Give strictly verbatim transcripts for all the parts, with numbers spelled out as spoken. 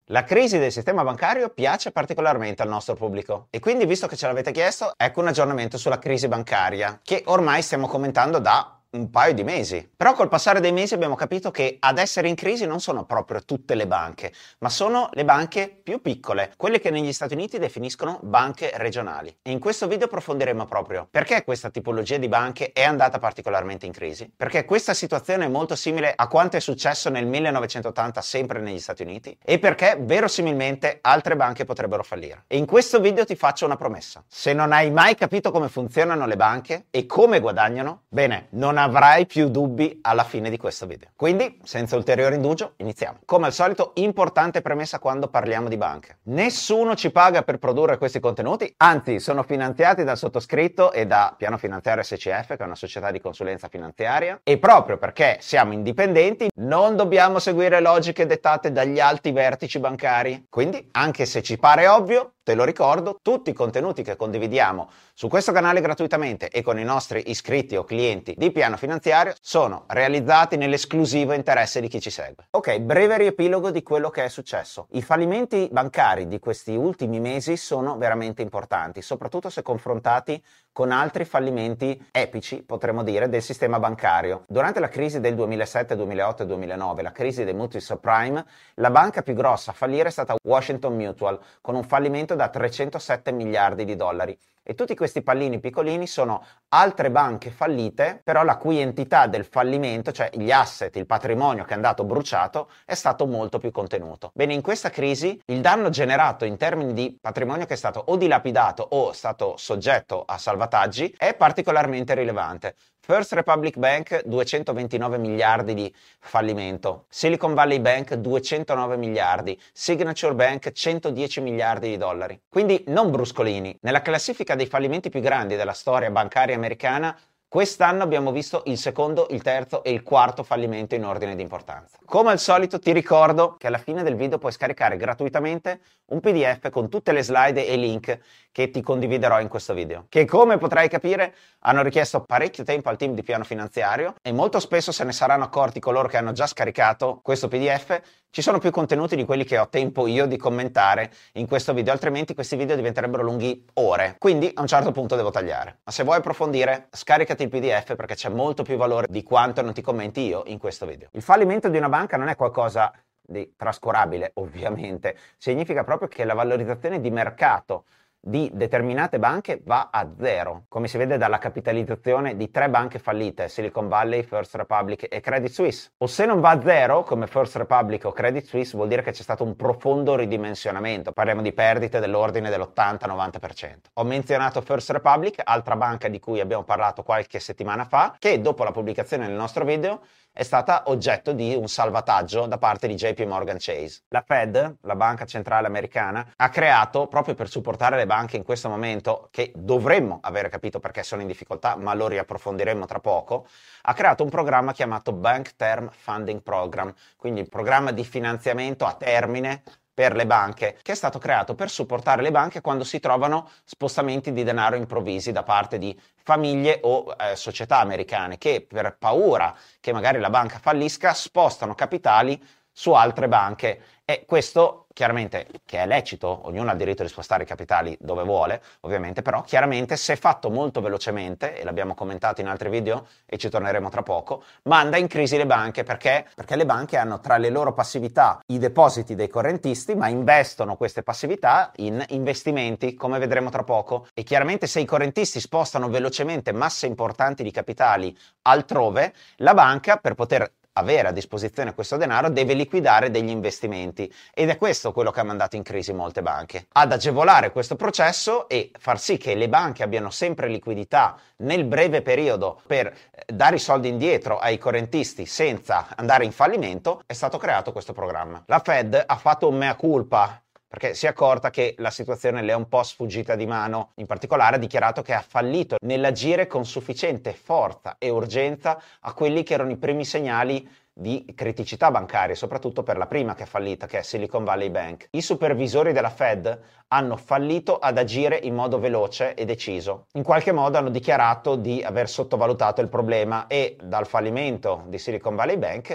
La crisi del sistema bancario piace particolarmente al nostro pubblico e quindi, visto che ce l'avete chiesto, ecco un aggiornamento sulla crisi bancaria che ormai stiamo commentando da un paio di mesi. Però col passare dei mesi abbiamo capito che ad essere in crisi non sono proprio tutte le banche, ma sono le banche più piccole, quelle che negli Stati Uniti definiscono banche regionali. E in questo video approfondiremo proprio perché questa tipologia di banche è andata particolarmente in crisi, perché questa situazione è molto simile a quanto è successo nel millenovecentottanta sempre negli Stati Uniti e perché verosimilmente altre banche potrebbero fallire. E in questo video ti faccio una promessa: se non hai mai capito come funzionano le banche e come guadagnano, bene, non avrai più dubbi alla fine di questo video. Quindi, senza ulteriore indugio, iniziamo. Come al solito, importante premessa quando parliamo di banche: nessuno ci paga per produrre questi contenuti, anzi sono finanziati dal sottoscritto e da Piano Finanziario S C F, che è una società di consulenza finanziaria, e proprio perché siamo indipendenti non dobbiamo seguire logiche dettate dagli alti vertici bancari. Quindi, anche se ci pare ovvio, te lo ricordo, tutti i contenuti che condividiamo su questo canale gratuitamente e con i nostri iscritti o clienti di Piano Finanziario sono realizzati nell'esclusivo interesse di chi ci segue. Ok, breve riepilogo di quello che è successo. I fallimenti bancari di questi ultimi mesi sono veramente importanti, soprattutto se confrontati con altri fallimenti epici, potremmo dire, del sistema bancario. Durante la crisi del duemilasette, duemilaotto e duemilanove, la crisi dei mutui subprime, la banca più grossa a fallire è stata Washington Mutual, con un fallimento da trecentosette miliardi di dollari. E tutti questi pallini piccolini sono altre banche fallite, però la cui entità del fallimento, cioè gli asset, il patrimonio che è andato bruciato, è stato molto più contenuto. Bene, in questa crisi il danno generato in termini di patrimonio che è stato o dilapidato o stato soggetto a salvataggi è particolarmente rilevante. First Republic Bank duecentoventinove miliardi di fallimento, Silicon Valley Bank duecentonove miliardi, Signature Bank centodieci miliardi di dollari. Quindi non bruscolini. Nella classifica dei fallimenti più grandi della storia bancaria americana, quest'anno abbiamo visto il secondo, il terzo e il quarto fallimento in ordine di importanza. Come al solito ti ricordo che alla fine del video puoi scaricare gratuitamente un P D F con tutte le slide e link che ti condividerò in questo video, che come potrai capire hanno richiesto parecchio tempo al team di Piano Finanziario e molto spesso se ne saranno accorti coloro che hanno già scaricato questo P D F. Ci sono più contenuti di quelli che ho tempo io di commentare in questo video, altrimenti questi video diventerebbero lunghi ore, quindi a un certo punto devo tagliare. Ma se vuoi approfondire, scaricati il P D F perché c'è molto più valore di quanto non ti commenti io in questo video. Il fallimento di una banca non è qualcosa di trascurabile, ovviamente, significa proprio che la valorizzazione di mercato di determinate banche va a zero, come si vede dalla capitalizzazione di tre banche fallite, Silicon Valley, First Republic e Credit Suisse. O se non va a zero, come First Republic o Credit Suisse, vuol dire che c'è stato un profondo ridimensionamento, parliamo di perdite dell'ordine dell'ottanta novanta per cento. Ho menzionato First Republic, altra banca di cui abbiamo parlato qualche settimana fa, che dopo la pubblicazione del nostro video è stata oggetto di un salvataggio da parte di J P Morgan Chase. La Fed, la banca centrale americana, ha creato, proprio per supportare le banche in questo momento, che dovremmo avere capito perché sono in difficoltà, ma lo riapprofondiremo tra poco, ha creato un programma chiamato Bank Term Funding Program, quindi il programma di finanziamento a termine per le banche, che è stato creato per supportare le banche quando si trovano spostamenti di denaro improvvisi da parte di famiglie o eh, società americane che per paura che magari la banca fallisca spostano capitali su altre banche. E questo chiaramente, che è lecito, ognuno ha il diritto di spostare i capitali dove vuole, ovviamente, però chiaramente se fatto molto velocemente, e l'abbiamo commentato in altri video e ci torneremo tra poco, manda in crisi le banche. Perché? Perché le banche hanno tra le loro passività i depositi dei correntisti, ma investono queste passività in investimenti, come vedremo tra poco. E chiaramente se i correntisti spostano velocemente masse importanti di capitali altrove, la banca, per poter avere a disposizione questo denaro, deve liquidare degli investimenti, ed è questo quello che ha mandato in crisi molte banche. Ad agevolare questo processo e far sì che le banche abbiano sempre liquidità nel breve periodo per dare i soldi indietro ai correntisti senza andare in fallimento, è stato creato questo programma. La Fed ha fatto un mea culpa perché si è accorta che la situazione le è un po' sfuggita di mano. In particolare ha dichiarato che ha fallito nell'agire con sufficiente forza e urgenza a quelli che erano i primi segnali di criticità bancarie, soprattutto per la prima che è fallita, che è Silicon Valley Bank. I supervisori della Fed hanno fallito ad agire in modo veloce e deciso. In qualche modo hanno dichiarato di aver sottovalutato il problema e dal fallimento di Silicon Valley Bank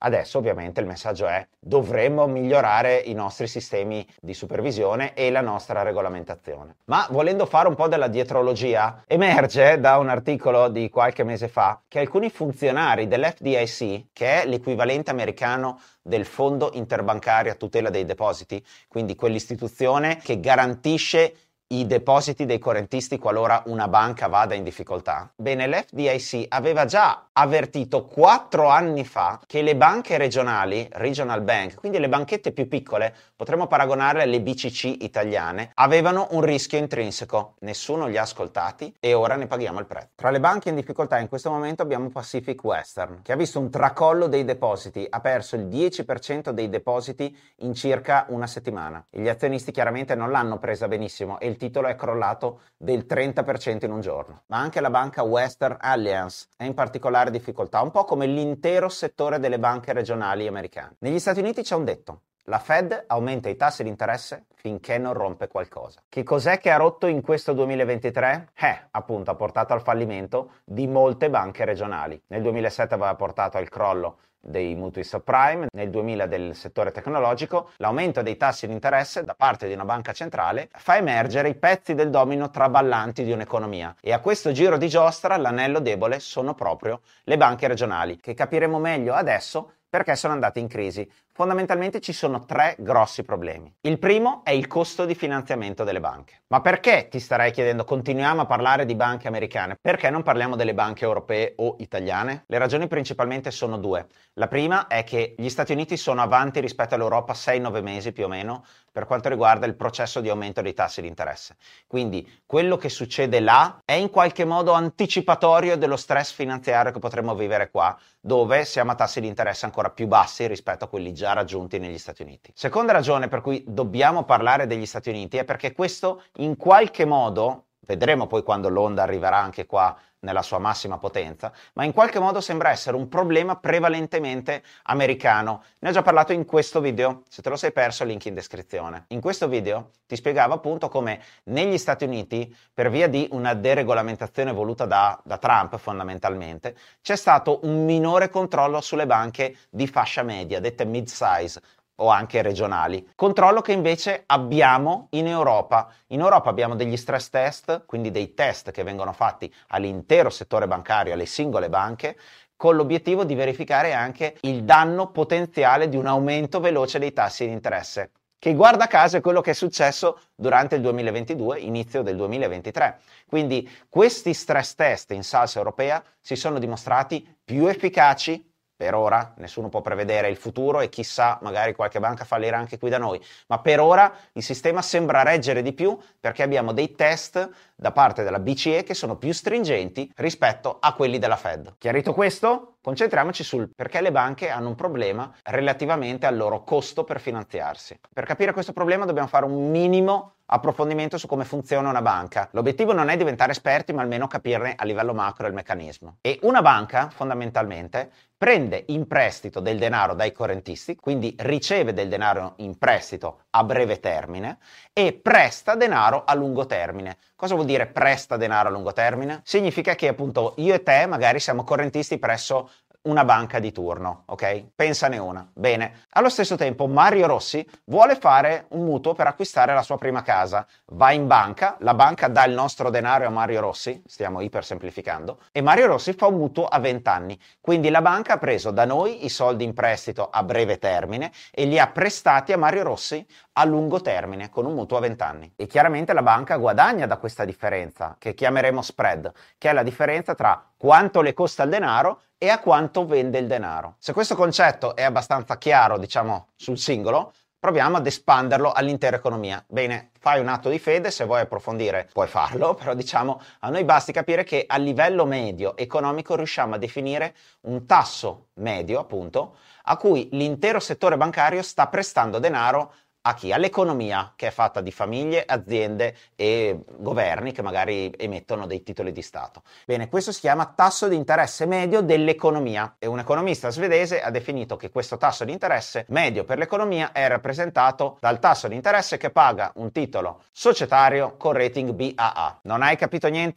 Adesso ovviamente il messaggio è: dovremmo migliorare i nostri sistemi di supervisione e la nostra regolamentazione. Ma volendo fare un po' della dietrologia, emerge da un articolo di qualche mese fa che alcuni funzionari dell'F D I C, che è l'equivalente americano del Fondo Interbancario a tutela dei depositi, quindi quell'istituzione che garantisce i depositi dei correntisti qualora una banca vada in difficoltà. Bene, l'F D I C aveva già avvertito quattro anni fa che le banche regionali, regional bank, quindi le banchette più piccole, potremmo paragonarle alle B C C italiane, avevano un rischio intrinseco. Nessuno li ha ascoltati e ora ne paghiamo il prezzo. Tra le banche in difficoltà in questo momento abbiamo Pacific Western, che ha visto un tracollo dei depositi, ha perso il dieci per cento dei depositi in circa una settimana. Gli azionisti chiaramente non l'hanno presa benissimo e il titolo è crollato del trenta per cento in un giorno. Ma anche la banca Western Alliance è in particolare difficoltà, un po' come l'intero settore delle banche regionali americane. Negli Stati Uniti c'è un detto: la Fed aumenta i tassi di interesse finché non rompe qualcosa. Che cos'è che ha rotto in questo duemilaventitré? Eh, appunto, ha portato al fallimento di molte banche regionali. Nel duemilasette aveva portato al crollo dei mutui subprime, nel duemila del settore tecnologico. L'aumento dei tassi di interesse da parte di una banca centrale fa emergere i pezzi del domino traballanti di un'economia, e a questo giro di giostra l'anello debole sono proprio le banche regionali, che capiremo meglio adesso perché sono andate in crisi. Fondamentalmente ci sono tre grossi problemi. Il primo è il costo di finanziamento delle banche. Ma perché, ti starei chiedendo, continuiamo a parlare di banche americane? Perché non parliamo delle banche europee o italiane? Le ragioni principalmente sono due. La prima è che gli Stati Uniti sono avanti rispetto all'Europa sei nove mesi più o meno per quanto riguarda il processo di aumento dei tassi di interesse. Quindi quello che succede là è in qualche modo anticipatorio dello stress finanziario che potremmo vivere qua, dove siamo a tassi di interesse ancora più bassi rispetto a quelli già raggiunti negli Stati Uniti. Seconda ragione per cui dobbiamo parlare degli Stati Uniti è perché questo in qualche modo, vedremo poi quando l'onda arriverà anche qua nella sua massima potenza, ma in qualche modo sembra essere un problema prevalentemente americano. Ne ho già parlato in questo video, se te lo sei perso link in descrizione. In questo video ti spiegavo appunto come negli Stati Uniti, per via di una deregolamentazione voluta da, da Trump fondamentalmente, c'è stato un minore controllo sulle banche di fascia media, dette mid-size, o anche regionali. Controllo che invece abbiamo in Europa. In Europa abbiamo degli stress test, quindi dei test che vengono fatti all'intero settore bancario, alle singole banche, con l'obiettivo di verificare anche il danno potenziale di un aumento veloce dei tassi di interesse, che guarda caso è quello che è successo durante il duemilaventidue, inizio del duemilaventitré. Quindi questi stress test in salsa europea si sono dimostrati più efficaci. Per ora nessuno può prevedere il futuro e chissà, magari qualche banca fallirà anche qui da noi, ma per ora il sistema sembra reggere di più perché abbiamo dei test da parte della B C E che sono più stringenti rispetto a quelli della Fed. Chiarito questo? Concentriamoci sul perché le banche hanno un problema relativamente al loro costo per finanziarsi. Per capire questo problema dobbiamo fare un minimo approfondimento su come funziona una banca. L'obiettivo non è diventare esperti, ma almeno capirne a livello macro il meccanismo. E una banca, fondamentalmente, prende in prestito del denaro dai correntisti, quindi riceve del denaro in prestito a breve termine e presta denaro a lungo termine. Cosa vuol dire presta denaro a lungo termine? Significa che appunto io e te magari siamo correntisti presso una banca di turno, ok? Pensane una. Bene. Allo stesso tempo Mario Rossi vuole fare un mutuo per acquistare la sua prima casa. Va in banca, la banca dà il nostro denaro a Mario Rossi, stiamo ipersemplificando, e Mario Rossi fa un mutuo a venti anni. Quindi la banca ha preso da noi i soldi in prestito a breve termine e li ha prestati a Mario Rossi a lungo termine con un mutuo a venti anni. E chiaramente la banca guadagna da questa differenza, che chiameremo spread, che è la differenza tra quanto le costa il denaro e a quanto vende il denaro. Se questo concetto è abbastanza chiaro, diciamo, sul singolo, proviamo ad espanderlo all'intera economia. Bene, fai un atto di fede, se vuoi approfondire puoi farlo, però diciamo a noi basti capire che a livello medio economico riusciamo a definire un tasso medio, appunto, a cui l'intero settore bancario sta prestando denaro a chi? All'economia, che è fatta di famiglie, aziende e governi che magari emettono dei titoli di Stato. Bene, questo si chiama tasso di interesse medio dell'economia e un economista svedese ha definito che questo tasso di interesse medio per l'economia è rappresentato dal tasso di interesse che paga un titolo societario con rating B A A. Non hai capito niente?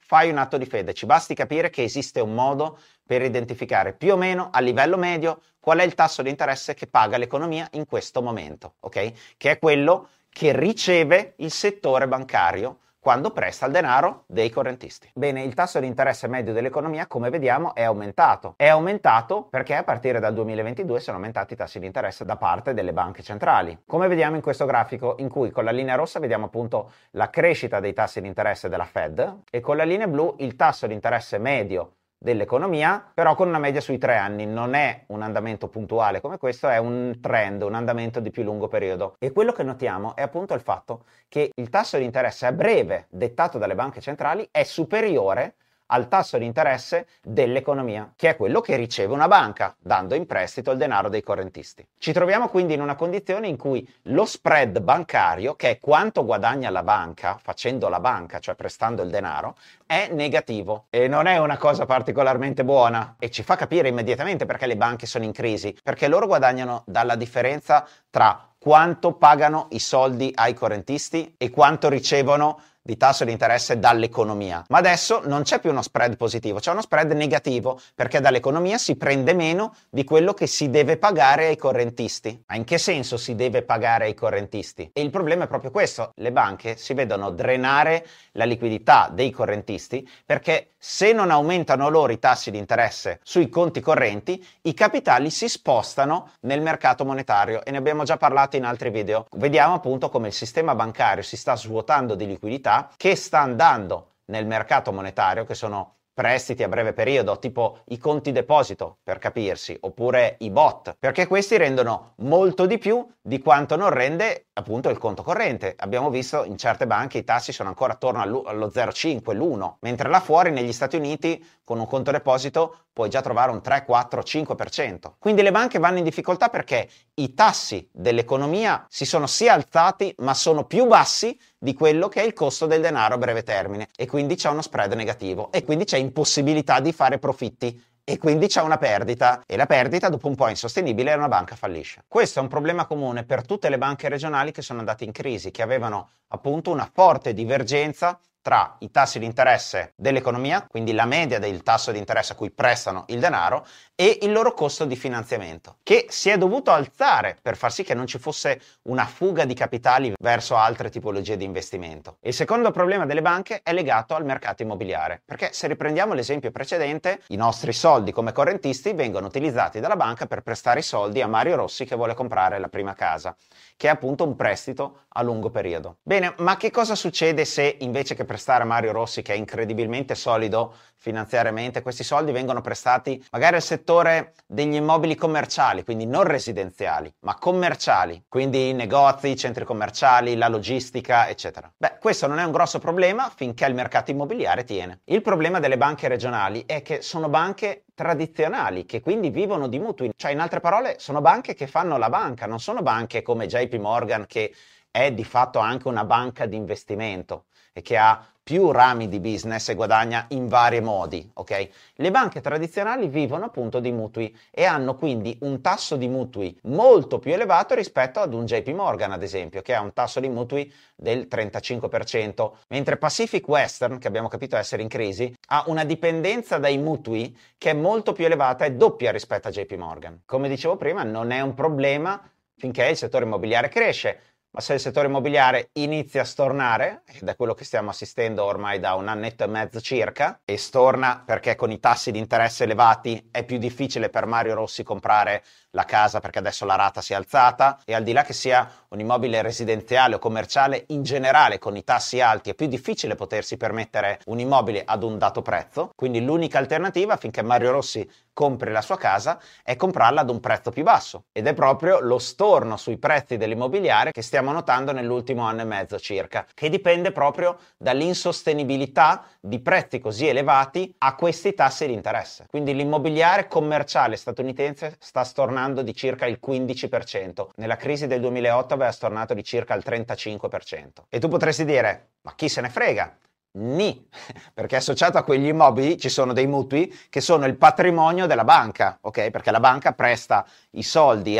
fai un atto di fede, ci basti capire che esiste un modo per identificare più o meno a livello medio qual è il tasso di interesse che paga l'economia in questo momento, ok? Che è quello che riceve il settore bancario quando presta il denaro dei correntisti. Bene, il tasso di interesse medio dell'economia, come vediamo, è aumentato. È aumentato perché a partire dal duemilaventidue sono aumentati i tassi di interesse da parte delle banche centrali. Come vediamo in questo grafico, in cui con la linea rossa vediamo appunto la crescita dei tassi di interesse della Fed e con la linea blu il tasso di interesse medio dell'economia, però con una media sui tre anni. Non è un andamento puntuale come questo, è un trend, un andamento di più lungo periodo. E quello che notiamo è appunto il fatto che il tasso di interesse a breve dettato dalle banche centrali è superiore al tasso di interesse dell'economia, che è quello che riceve una banca, dando in prestito il denaro dei correntisti. Ci troviamo quindi in una condizione in cui lo spread bancario, che è quanto guadagna la banca facendo la banca, cioè prestando il denaro, è negativo e non è una cosa particolarmente buona e ci fa capire immediatamente perché le banche sono in crisi, perché loro guadagnano dalla differenza tra quanto pagano i soldi ai correntisti e quanto ricevono di tasso di interesse dall'economia. Ma adesso non c'è più uno spread positivo, c'è uno spread negativo perché dall'economia si prende meno di quello che si deve pagare ai correntisti. Ma in che senso si deve pagare ai correntisti? E il problema è proprio questo: le banche si vedono drenare la liquidità dei correntisti perché se non aumentano loro i tassi di interesse sui conti correnti, i capitali si spostano nel mercato monetario e ne abbiamo già parlato in altri video. Vediamo appunto come il sistema bancario si sta svuotando di liquidità che sta andando nel mercato monetario, che sono prestiti a breve periodo, tipo i conti deposito, per capirsi, oppure i bot, perché questi rendono molto di più di quanto non rende appunto il conto corrente. Abbiamo visto in certe banche i tassi sono ancora attorno allo zero virgola cinque, l'uno, mentre là fuori negli Stati Uniti con un conto deposito puoi già trovare un tre, quattro, cinque per cento. Quindi le banche vanno in difficoltà perché i tassi dell'economia si sono sì alzati, ma sono più bassi di quello che è il costo del denaro a breve termine e quindi c'è uno spread negativo e quindi c'è impossibilità di fare profitti e quindi c'è una perdita e la perdita dopo un po' è insostenibile e una banca fallisce. Questo è un problema comune per tutte le banche regionali che sono andate in crisi, che avevano appunto una forte divergenza tra i tassi di interesse dell'economia, quindi la media del tasso di interesse a cui prestano il denaro, e il loro costo di finanziamento, che si è dovuto alzare per far sì che non ci fosse una fuga di capitali verso altre tipologie di investimento. Il secondo problema delle banche è legato al mercato immobiliare, perché se riprendiamo l'esempio precedente, i nostri soldi come correntisti vengono utilizzati dalla banca per prestare i soldi a Mario Rossi che vuole comprare la prima casa, che è appunto un prestito a lungo periodo. Bene, ma che cosa succede se invece che prestare a Mario Rossi, che è incredibilmente solido finanziariamente, questi soldi vengono prestati magari al settore degli immobili commerciali, quindi non residenziali, ma commerciali, quindi negozi, centri commerciali, la logistica, eccetera. Beh, questo non è un grosso problema finché il mercato immobiliare tiene. Il problema delle banche regionali è che sono banche tradizionali, che quindi vivono di mutui, cioè in altre parole sono banche che fanno la banca, non sono banche come J P Morgan che è di fatto anche una banca di investimento e che ha più rami di business e guadagna in vari modi, ok? Le banche tradizionali vivono appunto di mutui e hanno quindi un tasso di mutui molto più elevato rispetto ad un J P Morgan, ad esempio, che ha un tasso di mutui del trentacinque per cento, mentre Pacific Western, che abbiamo capito essere in crisi, ha una dipendenza dai mutui che è molto più elevata e doppia rispetto a J P Morgan. Come dicevo prima, non è un problema finché il settore immobiliare cresce. Ma se il settore immobiliare inizia a stornare, ed è quello che stiamo assistendo ormai da un annetto e mezzo circa, e storna perché con i tassi di interesse elevati è più difficile per Mario Rossi comprare la casa perché adesso la rata si è alzata, e al di là che sia un immobile residenziale o commerciale, in generale con i tassi alti è più difficile potersi permettere un immobile ad un dato prezzo, quindi l'unica alternativa affinché Mario Rossi compri la sua casa è comprarla ad un prezzo più basso, ed è proprio lo storno sui prezzi dell'immobiliare che stiamo notando nell'ultimo anno e mezzo circa, che dipende proprio dall'insostenibilità di prezzi così elevati a questi tassi di interesse. Quindi l'immobiliare commerciale statunitense sta stornando di circa il quindici per cento, nella crisi del duemilaotto aveva stornato di circa il trentacinque per cento. E tu potresti dire, ma chi se ne frega? Ni, perché associato a quegli immobili ci sono dei mutui che sono il patrimonio della banca, ok? Perché la banca presta i soldi a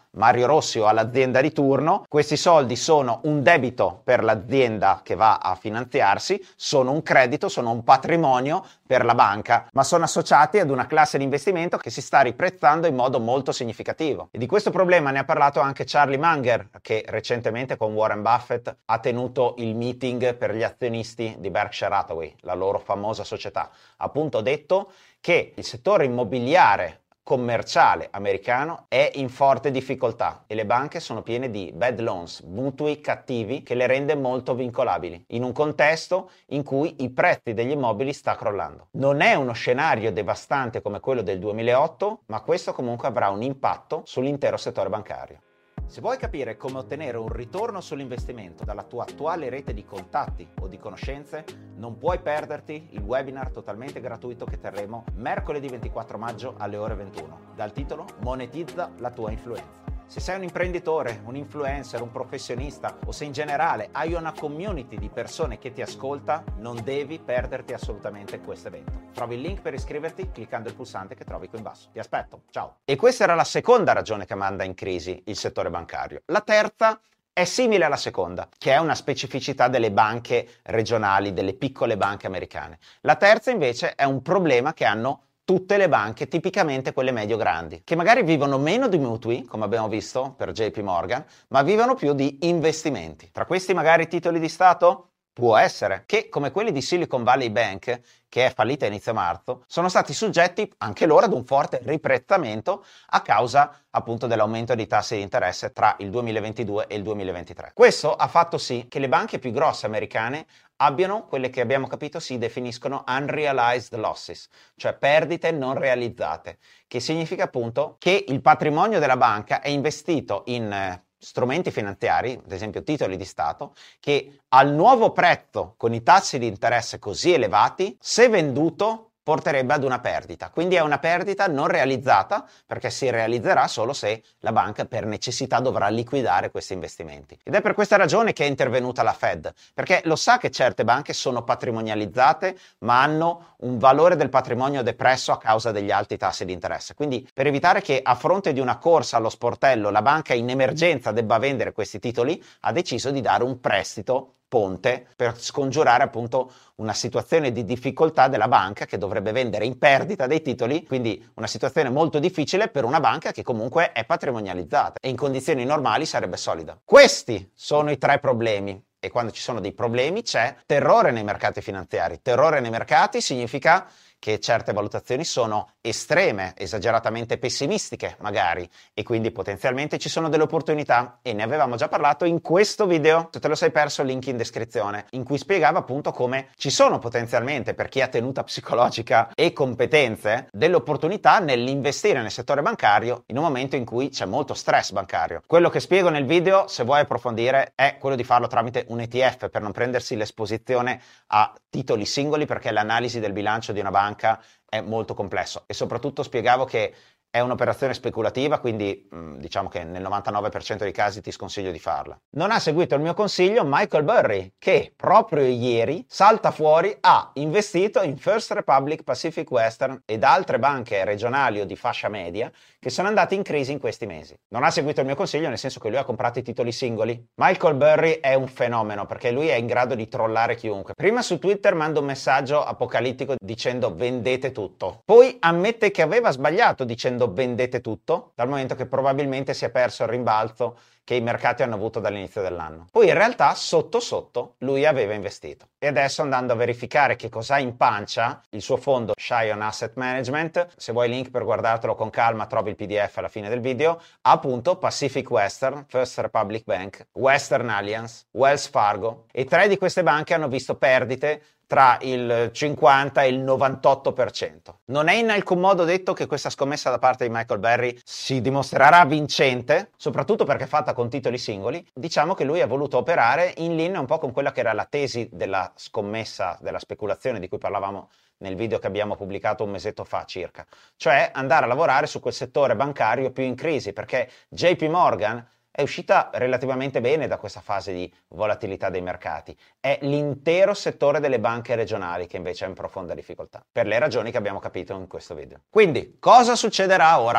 Mario Rossi o all'azienda di turno, questi soldi sono un debito per l'azienda che va a finanziarsi, sono un credito, sono un patrimonio per la banca, ma sono associati ad una classe di investimento che si sta riprezzando in modo molto significativo. E di questo problema ne ha parlato anche Charlie Munger, che recentemente con Warren Buffett ha tenuto il meeting per gli azionisti di Berkshire Hathaway, la loro famosa società. Ha appunto detto che il settore immobiliare commerciale americano è in forte difficoltà e le banche sono piene di bad loans, mutui cattivi che le rende molto vincolabili, in un contesto in cui i prezzi degli immobili sta crollando. Non è uno scenario devastante come quello del duemilaotto, ma questo comunque avrà un impatto sull'intero settore bancario. Se vuoi capire come ottenere un ritorno sull'investimento dalla tua attuale rete di contatti o di conoscenze, non puoi perderti il webinar totalmente gratuito che terremo mercoledì ventiquattro maggio alle ore ventuno, dal titolo Monetizza la tua influenza. Se sei un imprenditore, un influencer, un professionista o se in generale hai una community di persone che ti ascolta, non devi perderti assolutamente questo evento. Trovi il link per iscriverti cliccando il pulsante che trovi qui in basso. Ti aspetto, ciao! E questa era la seconda ragione che manda in crisi il settore bancario. La terza è simile alla seconda, che è una specificità delle banche regionali, delle piccole banche americane. La terza invece è un problema che hanno tutte le banche, tipicamente quelle medio-grandi, che magari vivono meno di mutui, come abbiamo visto per J P Morgan, ma vivono più di investimenti. Tra questi magari titoli di Stato? Può essere che, come quelli di Silicon Valley Bank, che è fallita a inizio marzo, sono stati soggetti anche loro ad un forte riprezzamento a causa appunto dell'aumento dei tassi di interesse tra il duemilaventidue e il duemilaventitré. Questo ha fatto sì che le banche più grosse americane abbiano quelle che abbiamo capito si definiscono unrealized losses, cioè perdite non realizzate, che significa appunto che il patrimonio della banca è investito in eh, strumenti finanziari, ad esempio titoli di Stato, che al nuovo prezzo con i tassi di interesse così elevati, se venduto porterebbe ad una perdita. Quindi è una perdita non realizzata perché si realizzerà solo se la banca per necessità dovrà liquidare questi investimenti. Ed è per questa ragione che è intervenuta la Fed, perché lo sa che certe banche sono patrimonializzate ma hanno un valore del patrimonio depresso a causa degli alti tassi di interesse. Quindi per evitare che a fronte di una corsa allo sportello la banca in emergenza debba vendere questi titoli, ha deciso di dare un prestito ponte per scongiurare appunto una situazione di difficoltà della banca che dovrebbe vendere in perdita dei titoli, quindi una situazione molto difficile per una banca che comunque è patrimonializzata e in condizioni normali sarebbe solida. Questi sono i tre problemi. E quando ci sono dei problemi c'è terrore nei mercati finanziari. Terrore nei mercati significa che certe valutazioni sono estreme, esageratamente pessimistiche magari, e quindi potenzialmente ci sono delle opportunità, e ne avevamo già parlato in questo video, se te lo sei perso link in descrizione, in cui spiegava appunto come ci sono potenzialmente, per chi ha tenuta psicologica e competenze, delle opportunità nell'investire nel settore bancario in un momento in cui c'è molto stress bancario. Quello che spiego nel video, se vuoi approfondire, è quello di farlo tramite un E T F per non prendersi l'esposizione a titoli singoli, perché l'analisi del bilancio di una banca è molto complesso, e soprattutto spiegavo che è un'operazione speculativa, quindi mh, diciamo che nel novantanove per cento dei casi ti sconsiglio di farla. Non ha seguito il mio consiglio Michael Burry, che proprio ieri salta fuori, ha investito in First Republic, Pacific Western ed altre banche regionali o di fascia media che sono andate in crisi in questi mesi. Non ha seguito il mio consiglio nel senso che lui ha comprato i titoli singoli. Michael Burry è un fenomeno perché lui è in grado di trollare chiunque. Prima su Twitter manda un messaggio apocalittico dicendo vendete tutto, poi ammette che aveva sbagliato dicendo vendete tutto, dal momento che probabilmente si è perso il rimbalzo che i mercati hanno avuto dall'inizio dell'anno. Poi in realtà sotto sotto lui aveva investito, e adesso andando a verificare che cosa ha in pancia il suo fondo Shion Asset Management, se vuoi il link per guardartelo con calma trovi il P D F alla fine del video, ha appunto Pacific Western, First Republic Bank, Western Alliance, Wells Fargo, e tre di queste banche hanno visto perdite tra il cinquanta e il novantotto per cento. Non è in alcun modo detto che questa scommessa da parte di Michael Burry si dimostrerà vincente, soprattutto perché è fatta con titoli singoli. Diciamo che lui ha voluto operare in linea un po' con quella che era la tesi della scommessa, della speculazione di cui parlavamo nel video che abbiamo pubblicato un mesetto fa circa, cioè andare a lavorare su quel settore bancario più in crisi, perché J P Morgan è uscita relativamente bene da questa fase di volatilità dei mercati. È l'intero settore delle banche regionali che invece è in profonda difficoltà, per le ragioni che abbiamo capito in questo video. Quindi, cosa succederà ora?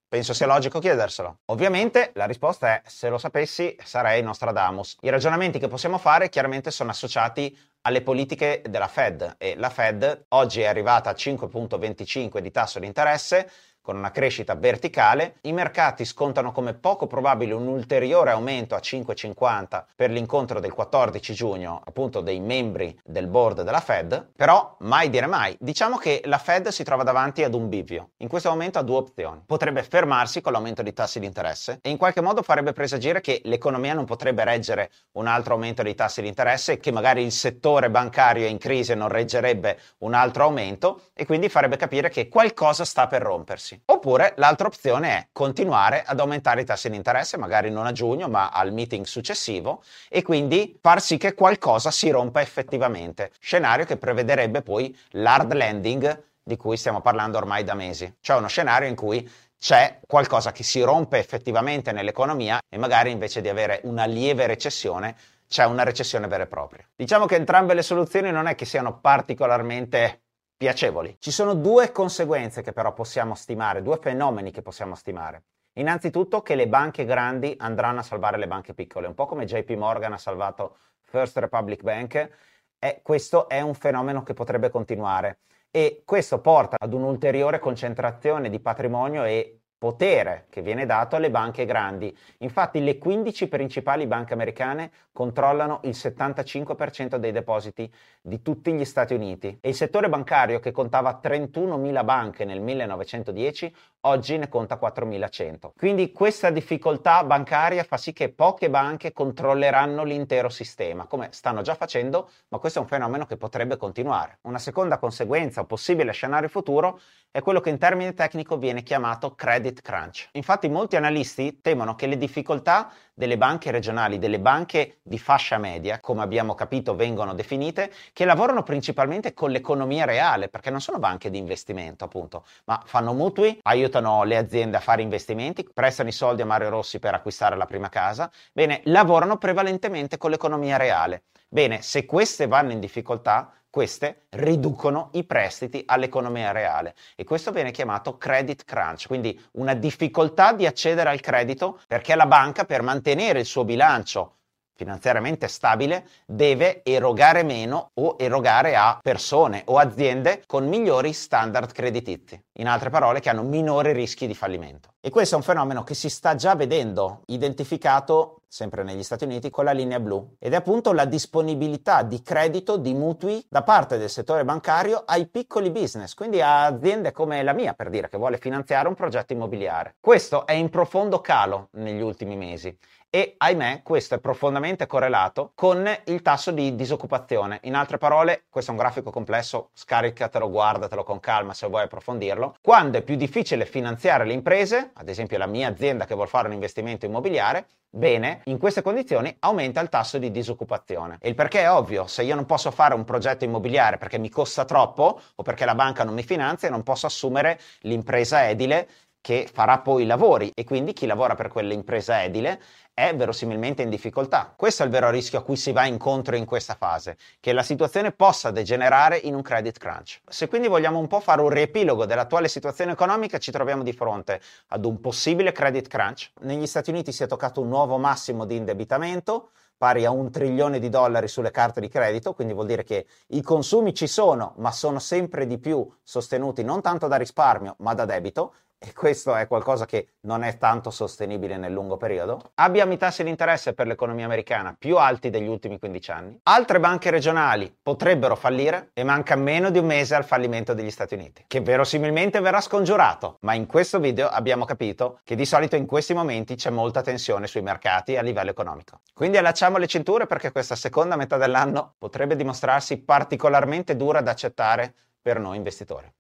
Penso sia logico chiederselo. Ovviamente la risposta è: se lo sapessi sarei Nostradamus. I ragionamenti che possiamo fare chiaramente sono associati alle politiche della Fed, e la Fed oggi è arrivata a cinque virgola venticinque di tasso di interesse, con una crescita verticale. I mercati scontano come poco probabile un ulteriore aumento a cinque virgola cinquanta per l'incontro del quattordici giugno, appunto, dei membri del board della Fed. Però mai dire mai. Diciamo che la Fed si trova davanti ad un bivio. In questo momento ha due opzioni: potrebbe fermarsi con l'aumento dei tassi di interesse e in qualche modo farebbe presagire che l'economia non potrebbe reggere un altro aumento dei tassi di interesse, che magari il settore bancario è in crisi e non reggerebbe un altro aumento, e quindi farebbe capire che qualcosa sta per rompersi. Oppure l'altra opzione è continuare ad aumentare i tassi di interesse, magari non a giugno ma al meeting successivo, e quindi far sì che qualcosa si rompa effettivamente, scenario che prevederebbe poi l'hard landing di cui stiamo parlando ormai da mesi, cioè uno scenario in cui c'è qualcosa che si rompe effettivamente nell'economia e magari invece di avere una lieve recessione c'è una recessione vera e propria. Diciamo che entrambe le soluzioni non è che siano particolarmente piacevoli. Ci sono due conseguenze che però possiamo stimare, due fenomeni che possiamo stimare. Innanzitutto che le banche grandi andranno a salvare le banche piccole, un po' come J P Morgan ha salvato First Republic Bank, e questo è un fenomeno che potrebbe continuare, e questo porta ad un'ulteriore concentrazione di patrimonio e potere che viene dato alle banche grandi. Infatti le quindici principali banche americane controllano il settantacinque per cento dei depositi di tutti gli Stati Uniti, e il settore bancario, che contava trentunomila banche nel millenovecentodieci, oggi ne conta quattromilacento. Quindi questa difficoltà bancaria fa sì che poche banche controlleranno l'intero sistema, come stanno già facendo, ma questo è un fenomeno che potrebbe continuare. Una seconda conseguenza, o possibile scenario futuro, è quello che in termine tecnico viene chiamato credit crunch. Infatti molti analisti temono che le difficoltà delle banche regionali, delle banche di fascia media, come abbiamo capito vengono definite, che lavorano principalmente con l'economia reale, perché non sono banche di investimento appunto, ma fanno mutui, aiutano le aziende a fare investimenti, prestano i soldi a Mario Rossi per acquistare la prima casa. Bene, lavorano prevalentemente con l'economia reale. Bene, se queste vanno in difficoltà, queste riducono i prestiti all'economia reale, e questo viene chiamato credit crunch, quindi una difficoltà di accedere al credito, perché la banca, per mantenere il suo bilancio finanziariamente stabile, deve erogare meno o erogare a persone o aziende con migliori standard creditizi, in altre parole che hanno minori rischi di fallimento. E questo è un fenomeno che si sta già vedendo identificato sempre negli Stati Uniti con la linea blu, ed è appunto la disponibilità di credito, di mutui da parte del settore bancario ai piccoli business, quindi a aziende come la mia, per dire, che vuole finanziare un progetto immobiliare. Questo è in profondo calo negli ultimi mesi, e ahimè questo è profondamente correlato con il tasso di disoccupazione. In altre parole, questo è un grafico complesso, scaricatelo, guardatelo con calma se vuoi approfondirlo. Quando è più difficile finanziare le imprese, ad esempio la mia azienda che vuol fare un investimento immobiliare, bene, in queste condizioni aumenta il tasso di disoccupazione. E il perché è ovvio: se io non posso fare un progetto immobiliare perché mi costa troppo o perché la banca non mi finanzia, non posso assumere l'impresa edile che farà poi i lavori, e quindi chi lavora per quell'impresa edile è verosimilmente in difficoltà. Questo è il vero rischio a cui si va incontro in questa fase, che la situazione possa degenerare in un credit crunch. Se quindi vogliamo un po' fare un riepilogo dell'attuale situazione economica, ci troviamo di fronte ad un possibile credit crunch. Negli Stati Uniti si è toccato un nuovo massimo di indebitamento, pari a un trilione di dollari sulle carte di credito, quindi vuol dire che i consumi ci sono, ma sono sempre di più sostenuti non tanto da risparmio, ma da debito, e questo è qualcosa che non è tanto sostenibile nel lungo periodo. Abbiamo i tassi di interesse per l'economia americana più alti degli ultimi quindici anni. Altre banche regionali potrebbero fallire e manca meno di un mese al fallimento degli Stati Uniti, che verosimilmente verrà scongiurato, ma in questo video abbiamo capito che di solito in questi momenti c'è molta tensione sui mercati a livello economico. Quindi allacciamo le cinture, perché questa seconda metà dell'anno potrebbe dimostrarsi particolarmente dura da accettare per noi investitori.